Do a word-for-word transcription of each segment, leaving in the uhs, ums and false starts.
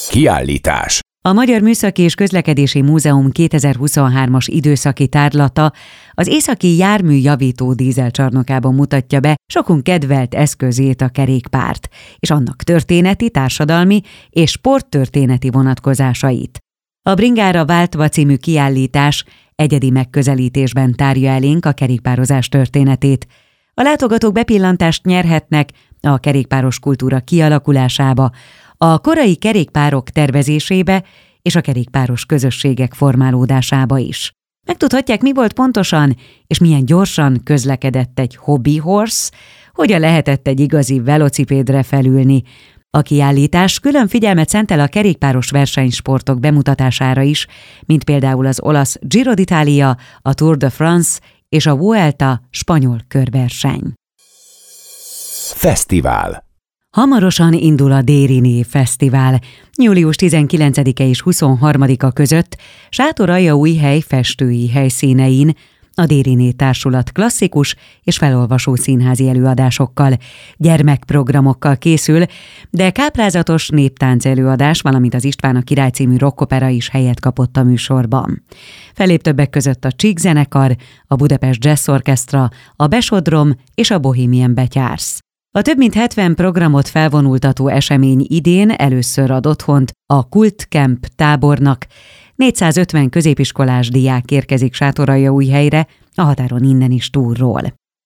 Kiállítás. A Magyar Műszaki és Közlekedési Múzeum kétezer-huszonhármas időszaki tárlata az északi járműjavító dízelcsarnokában mutatja be sokunk kedvelt eszközét, a kerékpárt, és annak történeti, társadalmi és sporttörténeti vonatkozásait. A Bringára váltva című kiállítás egyedi megközelítésben tárja elénk a kerékpározás történetét. A látogatók bepillantást nyerhetnek a kerékpáros kultúra kialakulásába, a korai kerékpárok tervezésébe és a kerékpáros közösségek formálódásába is. Megtudhatják, mi volt pontosan, és milyen gyorsan közlekedett egy hobby horse, hogyan lehetett egy igazi velocipédre felülni. A kiállítás külön figyelmet szentel a kerékpáros versenysportok bemutatására is, mint például az olasz Giro d'Italia, a Tour de France és a Vuelta spanyol körverseny. Fesztivál. Hamarosan indul a Dériné Fesztivál. július tizenkilencedike és huszonharmadika között Sátoraljaújhely festői helyszínein a Dériné Társulat klasszikus és felolvasó színházi előadásokkal, gyermekprogramokkal készül, de káprázatos néptánc előadás, valamint az István a király című rockopera is helyet kapott a műsorban. Fellép többek között a Csík zenekar, a Budapest Jazz Orchestra, a Besodrom és a Bohemian Betyársz. A több mint hetven programot felvonultató esemény idén először ad otthont a Kult Camp tábornak. négyszázötven középiskolás diák érkezik Sátoraljaújhelyre, a határon innen is túlról.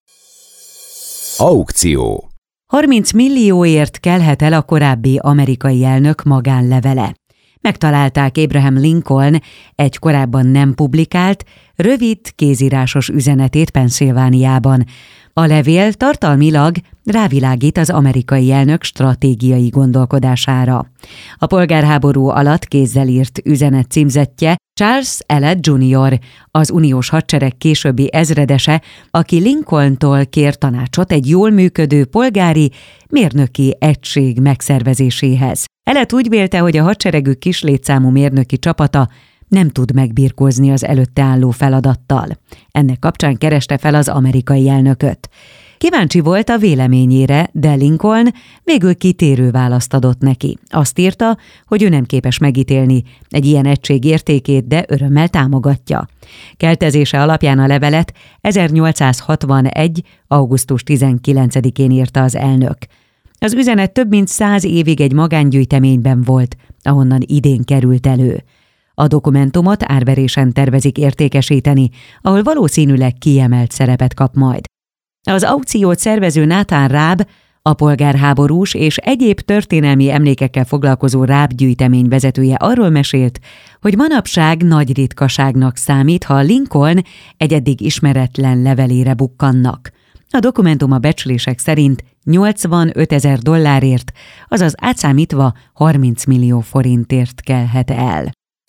Aukció. harminc millióért kelhet el a korábbi amerikai elnök magánlevele. Megtalálták Abraham Lincoln egy korábban nem publikált, rövid kézírásos üzenetét Pennsylvániában. A levél tartalmilag rávilágít az amerikai elnök stratégiai gondolkodására. A polgárháború alatt kézzel írt üzenet címzettje Charles Ellet junior, az uniós hadsereg későbbi ezredese, aki Lincolntól kér tanácsot egy jól működő polgári, mérnöki egység megszervezéséhez. Ellet úgy vélte, hogy a hadseregük kis létszámú mérnöki csapata nem tud megbirkózni az előtte álló feladattal. Ennek kapcsán kereste fel az amerikai elnököt. Kíváncsi volt a véleményére, de Lincoln végül kitérő választ adott neki. Azt írta, hogy ő nem képes megítélni egy ilyen egység értékét, de örömmel támogatja. Keltezése alapján a levelet ezernyolcszázhatvanegy. augusztus tizenkilencedikén írta az elnök. Az üzenet több mint száz évig egy magángyűjteményben volt, ahonnan idén került elő. A dokumentumot árverésen tervezik értékesíteni, ahol valószínűleg kiemelt szerepet kap majd. Az aukciót szervező Nathan Raab, a polgárháborús és egyéb történelmi emlékekkel foglalkozó Raab gyűjtemény vezetője arról mesélt, hogy manapság nagy ritkaságnak számít, ha Lincoln egy eddig ismeretlen levelére bukkannak. A dokumentum a becslések szerint nyolcvanötezer dollárért, azaz átszámítva harminc millió forintért kelhet el.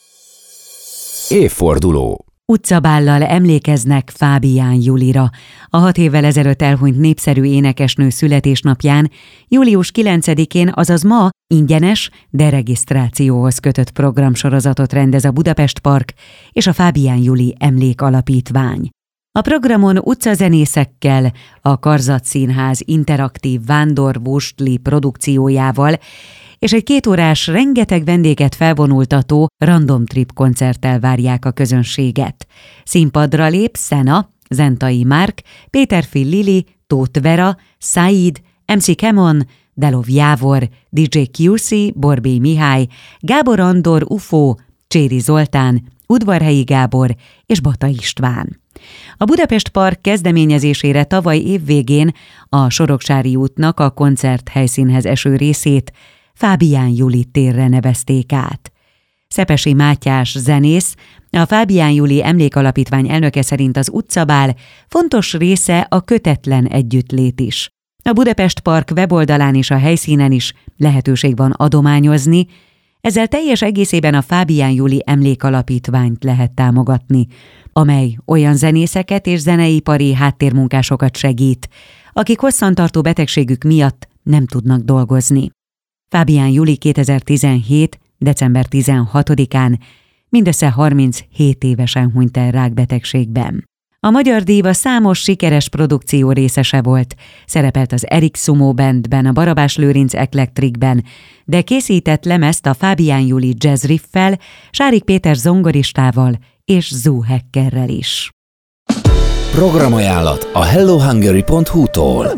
Évforduló. Utcabállal emlékeznek Fábián Julira. A hat évvel ezelőtt elhunyt népszerű énekesnő születésnapján, július kilencedikén, azaz ma ingyenes, de regisztrációhoz kötött programsorozatot rendez a Budapest Park és a Fábián Juli Emlékalapítvány. A programon utcazenészekkel, a Karzat Színház interaktív vándorvóstli produkciójával és egy kétórás rengeteg vendéget felvonultató random trip koncerttel várják a közönséget. Színpadra lép Szena, Zentai Márk, Péterfi Lili, Tóth Vera, Said, em cé Kemon, Delov Jávor, dé dzsé kú cé, Borbély Mihály, Gábor Andor ufó, Cséri Zoltán, Udvarhelyi Gábor és Bata István. A Budapest Park kezdeményezésére tavaly év végén a Soroksári útnak a koncert helyszínhez eső részét Fábián Juli térre nevezték át. Szepesi Mátyás zenész, a Fábián Juli Emlékalapítvány elnöke szerint az utcabál fontos része a kötetlen együttlét is. A Budapest Park weboldalán és a helyszínen is lehetőség van adományozni, ezzel teljes egészében a Fábián Juli Emlékalapítványt lehet támogatni, amely olyan zenészeket és zeneipari háttérmunkásokat segít, akik hosszantartó betegségük miatt nem tudnak dolgozni. Fábián Juli kétezer-tizenhét. december tizenhatodikán mindössze harminchét évesen hunyt el rákbetegségben. A magyar díva számos sikeres produkció részese volt, szerepelt az Erik Sumo Bandben, a Barabás Lőrinc Eklektrikben, de készített lemezt a Fábián Júli Jazz Riffel, Sárik Péter zongoristával és Zoo Hackerrel is. Programajánlat a hello hungary pont hu-tól.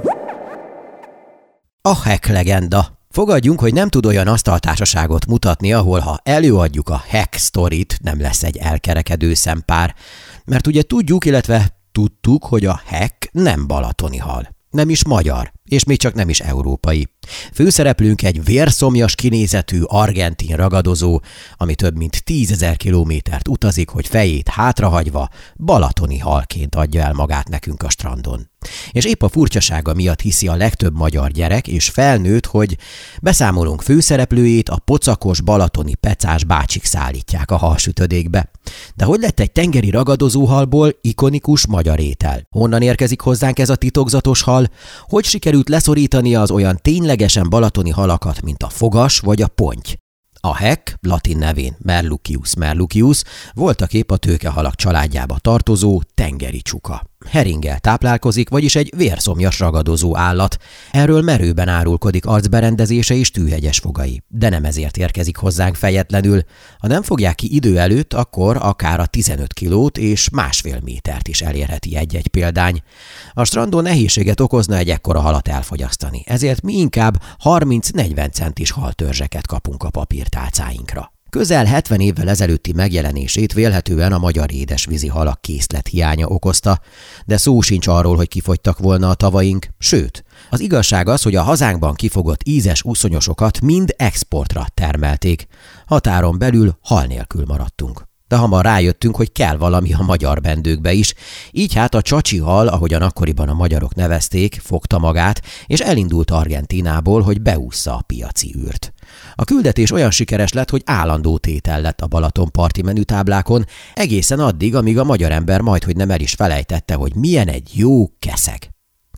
A Hack legenda. Fogadjunk, hogy nem tud olyan asztaltársaságot mutatni, ahol ha előadjuk a Hack sztorit, nem lesz egy elkerekedő szempár. Mert ugye tudjuk, illetve tudtuk, hogy a Hack nem balatoni hal. Nem is magyar, és még csak nem is európai. Főszereplőnk egy vérszomjas kinézetű argentin ragadozó, ami több mint tízezer kilométert utazik, hogy fejét hátrahagyva balatoni halként adja el magát nekünk a strandon. És épp a furcsasága miatt hiszi a legtöbb magyar gyerek és felnőtt, hogy beszámolunk főszereplőjét a pocakos balatoni pecás bácsik szállítják a halsütödékbe. De hogy lett egy tengeri ragadozóhalból ikonikus magyar étel? Honnan érkezik hozzánk ez a titokzatos hal? Hogy sikerült leszorítania az olyan ténylegesen balatoni halakat, mint a fogas vagy a ponty? A Hack, latin nevén Merluccius merluccius, voltaképp a tőkehalak családjába tartozó tengeri csuka. Heringgel táplálkozik, vagyis egy vérszomjas ragadozó állat. Erről merőben árulkodik arcberendezése és tűhegyes fogai. De nem ezért érkezik hozzánk fejetlenül. Ha nem fogják ki idő előtt, akkor akár a tizenöt kilót és másfél métert is elérheti egy-egy példány. A strandon nehézséget okozna egy ekkora halat elfogyasztani, ezért mi inkább harminc-negyven centis haltörzseket kapunk a papírtálcáinkra. Közel hetven évvel ezelőtti megjelenését vélhetően a magyar édesvízi halak készlet hiánya okozta, de szó sincs arról, hogy kifogytak volna a tavaink, sőt, az igazság az, hogy a hazánkban kifogott ízes úszonyosokat mind exportra termelték. Határon belül hal nélkül maradtunk. De hamar rájöttünk, hogy kell valami a magyar bendőkbe is, így hát a csacsi hal, ahogyan akkoriban a magyarok nevezték, fogta magát, és elindult Argentínából, hogy beússza a piaci űrt. A küldetés olyan sikeres lett, hogy állandó tétel lett a Balatonparti menütáblákon, egészen addig, amíg a magyar ember majdhogy nem el is felejtette, hogy milyen egy jó keszeg.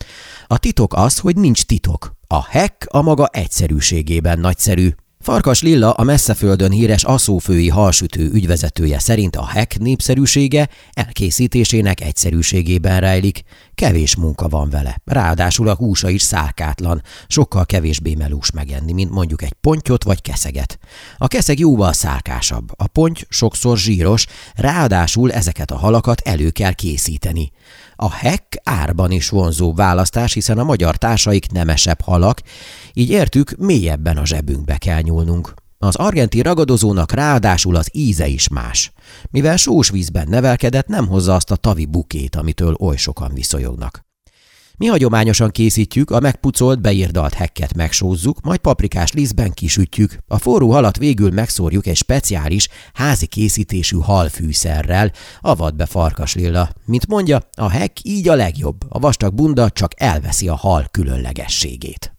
A titok az, hogy nincs titok. A Hack a maga egyszerűségében nagyszerű. Farkas Lilla, a Messzeföldön híres aszófői halsütő ügyvezetője szerint a Hack népszerűsége elkészítésének egyszerűségében rejlik. Kevés munka van vele, ráadásul a húsa is szárkátlan, sokkal kevésbé melós megenni, mint mondjuk egy pontyot vagy keszeget. A keszeg jóval szárkásabb, a ponty sokszor zsíros, ráadásul ezeket a halakat elő kell készíteni. A Hack árban is vonzó választás, hiszen a magyar társaik nemesebb halak, így értük, mélyebben a zsebünkbe kell nyúlnunk. Az argentin ragadozónak ráadásul az íze is más. Mivel sós vízben nevelkedett, nem hozza azt a tavi bukét, amitől oly sokan viszonyognak. Mi hagyományosan készítjük, a megpucolt, beírdalt Hacket megsózzuk, majd paprikás lisztben kisütjük. A forró halat végül megszórjuk egy speciális, házi készítésű halfűszerrel, avat be Farkas Lilla. Mint mondja, a Hack így a legjobb, a vastag bunda csak elveszi a hal különlegességét.